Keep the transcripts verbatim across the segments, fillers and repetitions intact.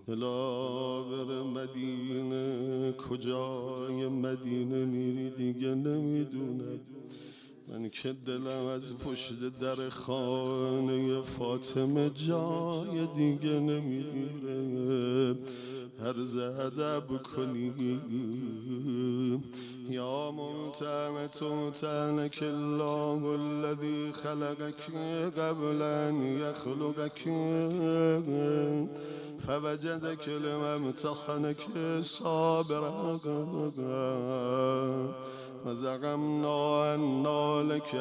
دلا بر مدینه، کجای مدینه میری دیگه نمیدونم. من که دلم از پشت در خانه فاطمه جای دیگه نمیره. هر ادب کنی یا ممتنت ممتنک الله الذی خلقک قبل ان یخلقک فوجدک لما امتحنک صابرا وزعمنا انا لك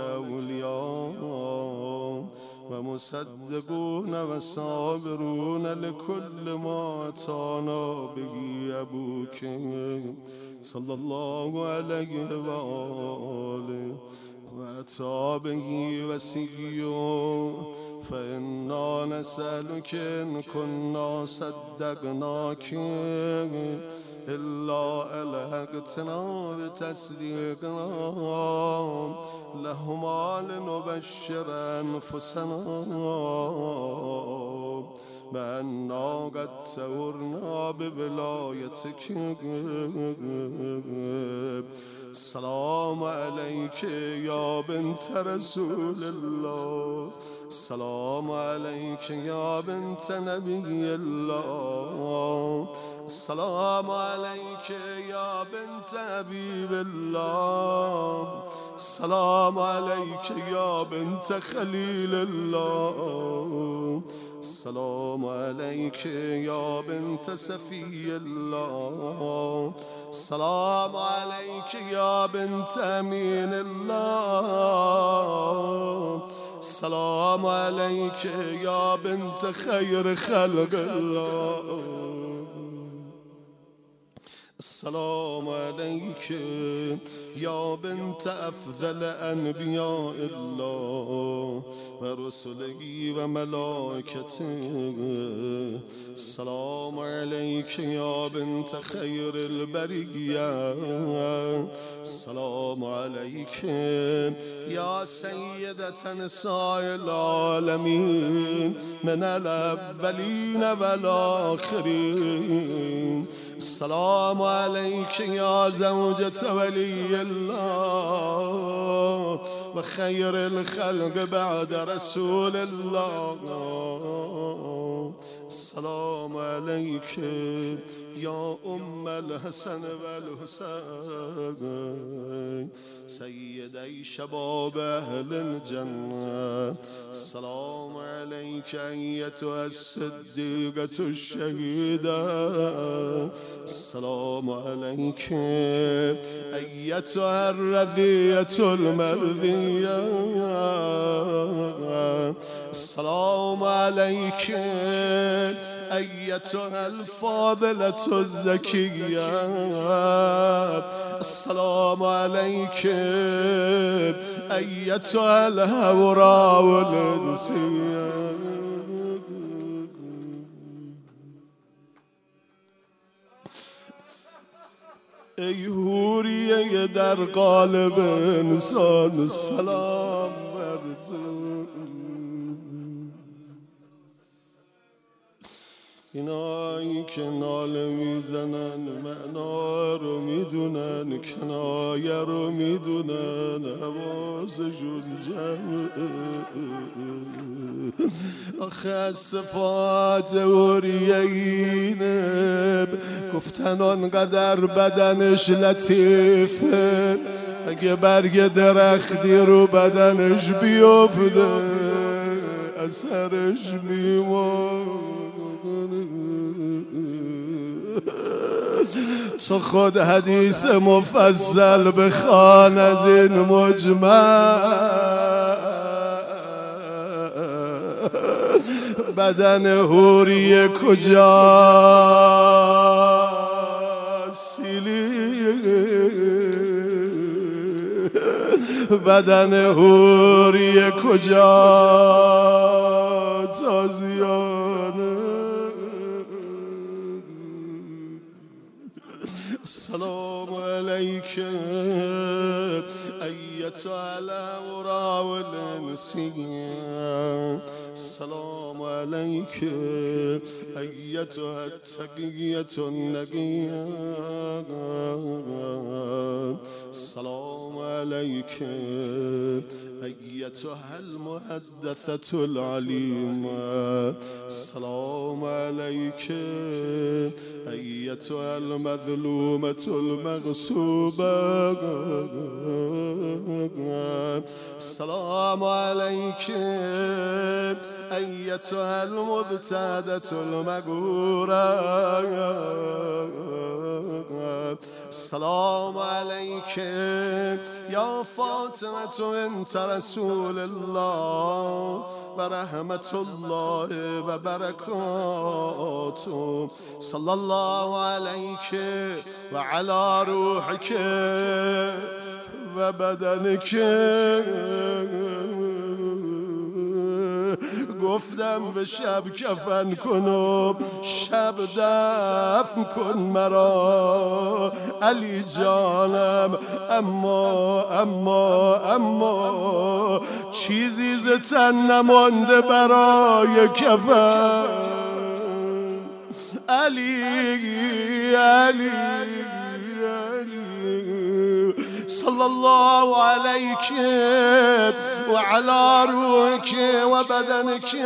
اولیاء و مصدقون و صابرون لكل ما اتانا به ابوک صلی الله علیه و آله و اصحابه و سیو فانا نسألک ان كنا صدقناک الا الحقتنا بتصدیقنا لهما لنبشر انفسنا بأننا قد سورنا بولایتک. السلام علیک یا بنت رسول الله، السلام علیک یا بنت نبی الله، السلام علیک یا بنت حبیب الله، السلام علیک یا بنت خلیل الله، السلام علیک یا بنت صفی الله، السلام علیک یا بنت امین الله، السلام علیک یا بنت خیر خلق الله، السلام علیک یا بنت افضل انبیاء الله و رسله و ملائکته، السلام علیک یا بنت خیر البریه، السلام علیک یا سیدة نساء العالمین من الاولین و الاخرین، السلام علیک یا زوجة ولی الله و خیر الخلق بعد رسول الله، السلام علیک یا ام الحسن و الحسین سیدی شباب اهل الجنه، السلام علیک ایتها الصدیقة الشهیده، السلام علیک ایتها الرضیة المرضیه، السلام علیک ایتها الفاضلة الزکیه، السلام علیک ایتها الحوراء الانسیه. ای حوریه در قالب انسان سلام ورزه، اینایی که ناله میزنن معنا رو میدونن، کنایه رو میدونن، حواسشون جمعه. آخه از صفات حوریه اینه گفتن آنقدر بدنش لطیفه، اگه برگ درختی رو بدنش بیفته اثرش میمونه. تو خود حدیث مفصل بخوان از این مجمع، بدن حوریه کجاست سیلی، بدن حوریه کجاست تازیانه. السلام علیک ایتها الاوراء والانسیه، السلام عليك أيتها التقية النقية السلام عليك أيتها المحدثة العليمة السلام عليك أيتها المظلومة المغصوبة السلام عليك أيتها المبتادة المغورة السلام عليك يا فاطمة بنت رسول الله ورحمة الله وبركاته صلى الله عليك وعلى روحك وبدنك گفتم به شب کفن کن و شب دفن کن مرا علی جانم اما اما اما چیزی ز تن نمانده برای کفن علی علی صلى الله عليك وعلى روحك وبدنك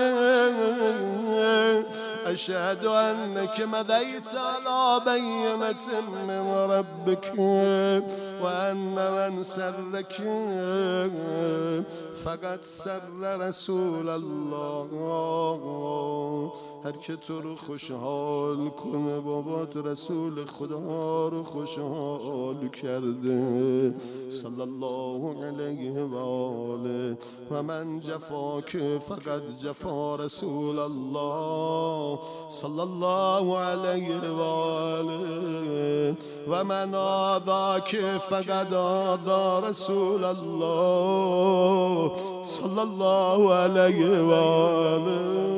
أشهد أنك مضيت على بينة من ربك وأن من سرك فقد سر رسول الله هر که تو رو خوشحال کنه بابات رسول خدا رو خوشحال کرده صلی الله علیه و آله و من جفاک فقط جفا رسول الله صلی الله علیه و آله و من آذاک فقط آذا رسول الله صلی الله علیه و آله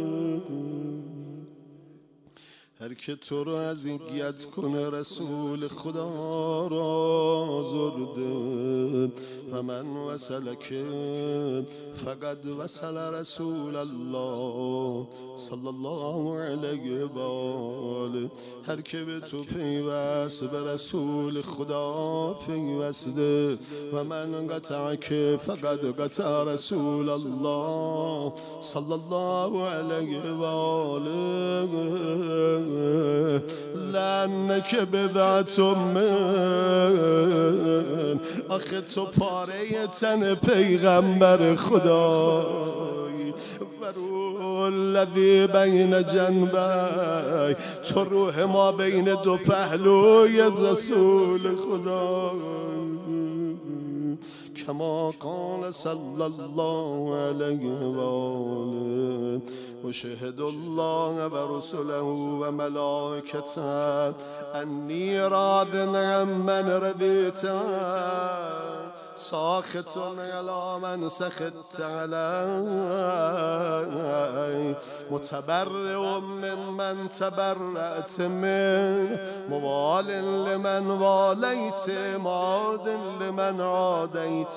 هر که تو رو اذیت کنه رسول خدا را آزرده و من وصلک فقط وصل رسول الله صلی الله علیه و آله هر که به تو پیوست به رسول خدا پیوسته و من قطعک فقط قطع رسول الله صلی الله علیه و آله لعنک بدعت من آخه تو پاره تن پیغمبر خدا و روح الذی بین جنبی تو روح ما بین دو پهلوی رسول خدا كما قال صلى الله عليه وآله وشهد الله ورسله وملائكته أني راض عمن رضيت ساخط على من سخطت عليه متبرئ ممن تبرأت منه موال لمن واليت ماد لمن عاديت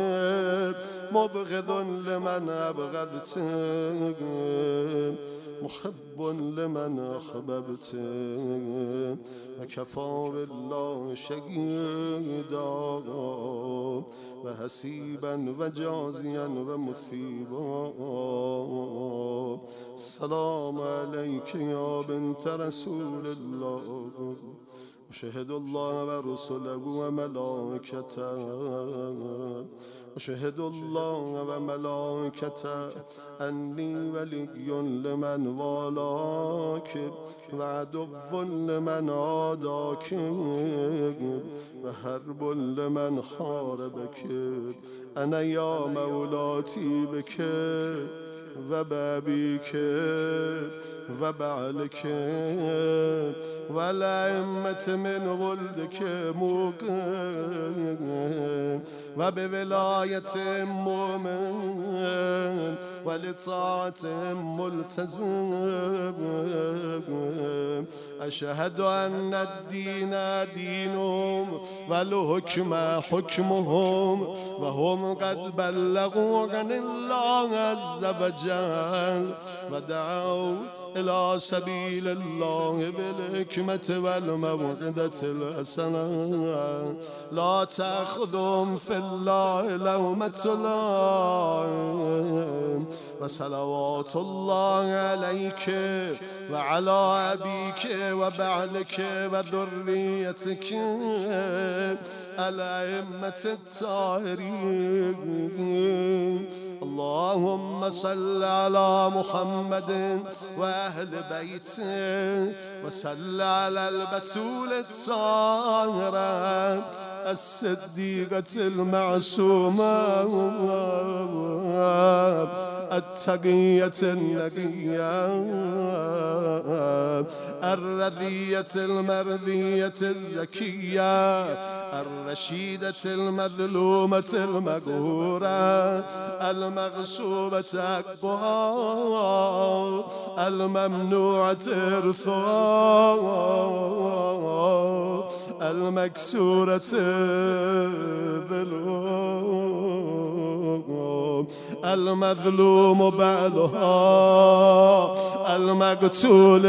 مبغض لمن أبغضت محب لمن أحببت وكفى بالله شهيدا وحسيبا وجازيا ومثيبا السلام عليك يا بنت رسول الله وشهد الله ورسله وملائكته وشهد الله وملائكته أني ولي لمن والاك وعدو لمن عاداك وحرب لمن حاربك أنا يا مولاتي بك وبابيك وبعلك والأئمة من ولدك موقن وبولاية مؤمن ولطاعة ملتزم أشهد أن الدين دينهم والحكم حكمهم وهم قد بلغوا عن الله عز وجل ودعوا إلى سبيل الله بالحكمة والموعظة الحسنة لا تأخذهم في الله لومة لائم وصلوات الله عليك وعلى أبيك وبعلك وذريتك الأئمة الطاهرين. اللهم صل على محمد وأهل بيته وصل على البتول الطاهرة الصديقة المعصومة التقية النقية الرذية المرذية الزكية الرشيدة المظلومة المقهورة المغصوبة حقها الممنوعة إرثها المكسورة ذلوم المظلوم بعلها المقتول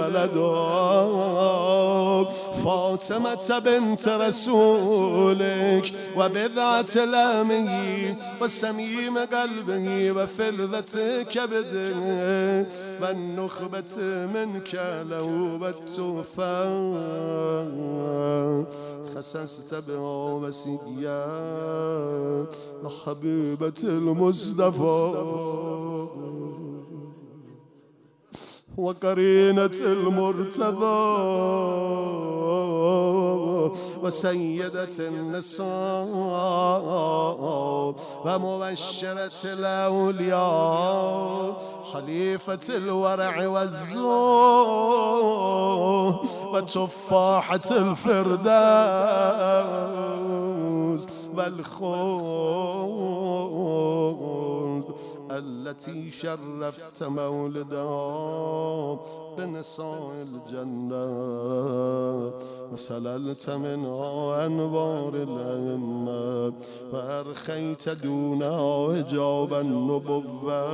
ولدها فاطمة بنت رسولك وبذات الأمي وسميم قلبه وفلذة كبده والنخبة منك لو بالتوفى خسست بها وسيا حبيبة المصطفى وقرينة المرتضى وسيدة النساء ومبشرة الأولياء خليفة الورع والزهد وتفاحة الفردوس والخلد التي شرفت مولدها بنساء الجنة وسللت منها أنوار الأئمة وأرخيت دونها حجاب النبوة.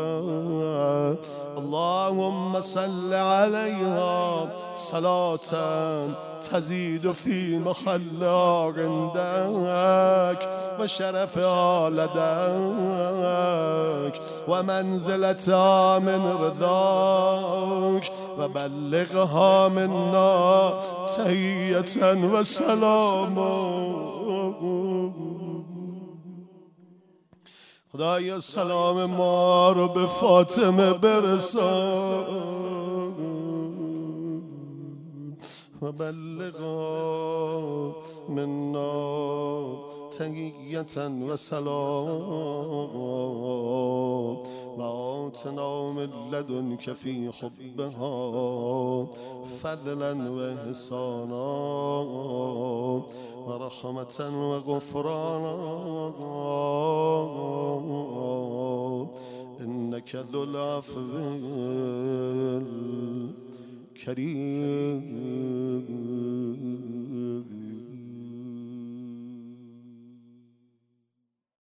اللهم صل عليها صلاة تزيد في محلها عندك وشرفها لديك ومنزلتها من رضاك وبلغها منا تحية وسلاما. خدای سلام ما رو به فاطمه برسان وبلغها منا تحية وسلام وآتنا من لدنك في حبها فضلا وإحسانا ورحمة وغفرانا إنك ذو العفو الكريم.